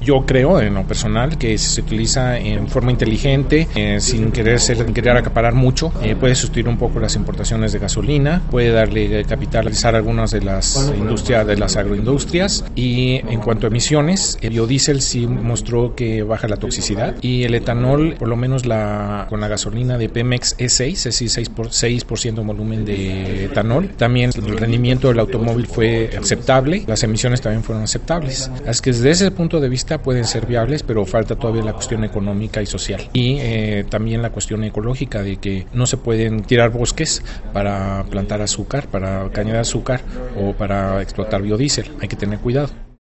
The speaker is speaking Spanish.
Yo creo, en lo personal, que si se utiliza en forma inteligente, sin querer acaparar mucho, puede sustituir un poco las importaciones de gasolina, puede darle capitalizar algunas de las industrias, de las agroindustrias. Y en cuanto a emisiones, el biodiesel sí mostró que baja la toxicidad, y el etanol, por lo menos con la gasolina de Pemex E6, es decir, 6% volumen de etanol. También el rendimiento del automóvil fue aceptable, las emisiones también fueron aceptables. Así que desde ese punto de vista pueden ser viables, pero falta todavía la cuestión económica y social. Y también la cuestión ecológica de que no se pueden tirar bosques para plantar azúcar, para caña de azúcar o para explotar biodiesel. Hay que tener cuidado.